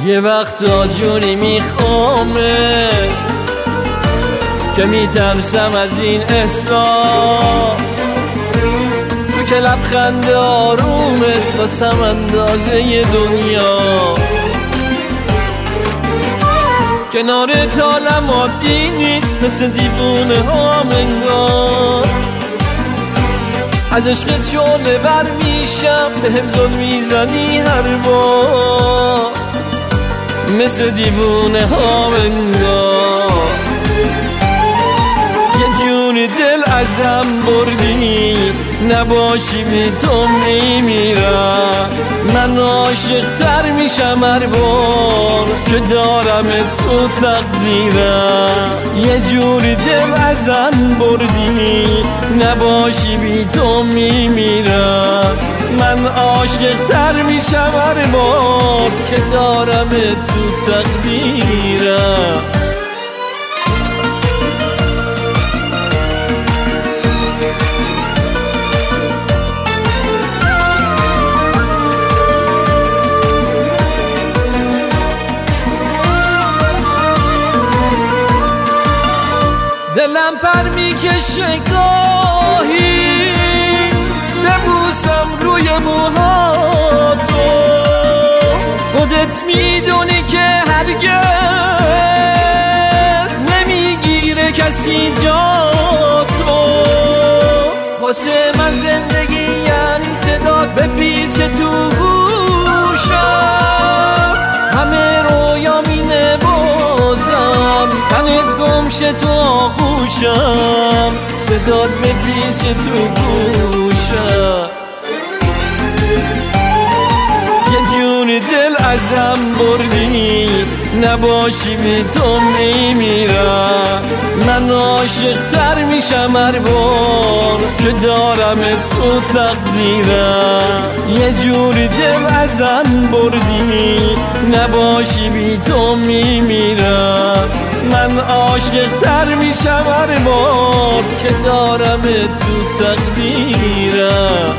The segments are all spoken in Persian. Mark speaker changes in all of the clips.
Speaker 1: یه وقتا جوری میخوامه که میترسم از این احساس، تو که لبخند آرومت واسم اندازه ی دنیا، کنارت حالم عادی نیست مثل دیوونه ها انگار، از عشق شعله بر میشم بهم زل میزنی هر بار، مثل دیوونه ها انگار، یه جوری دل ازم بردی نباشی بی تو میمیرم، من عاشق تر میشم هر بار که دارم تو تقدیرم، یه جوری دل ازم بردی نباشی بی تو میمیرم، من عاشق تر میشم هر بار که دارم تو تقدیرم. دلم پر میکشه گاهی ببوسم روی موهاتو، خودت میدونی که هرگز نمیگیره کسی جاتو، واسه من زندگی یعنی صدات بپیچه تو گوشم، همه رویا مینه بازم تنت گمشه تو آغوشم، صدات بپیچه تو گوشم، یه جوری دل ازم بردی نباشی بی تو میمیرم، من عاشق تر میشم هر بار که دارم تو تقدیرم، یه جوری دل ازم بردی نباشی بی تو میمیرم، من عاشق تر میشم هر بار که دارم تو تقدیرم.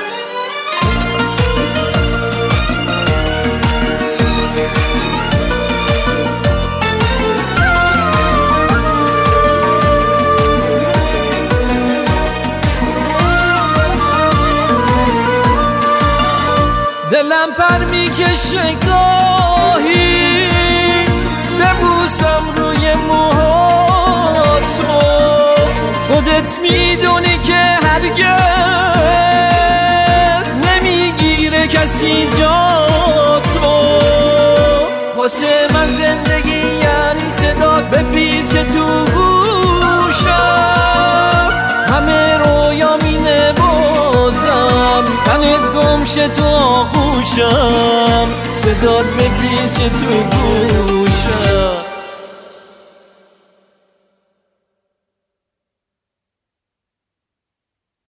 Speaker 1: دلم پر میکشه گاهی ببوسم روی موهاتو، خودت میدونی که هرگز نمیگیره کسی جاتو، واسه من زندگی یعنی صدات بپیچه تو گوشم، همه رویا مینه بازم تنت گمشه تو آغوشم، صدات بپیچه تو گوشم.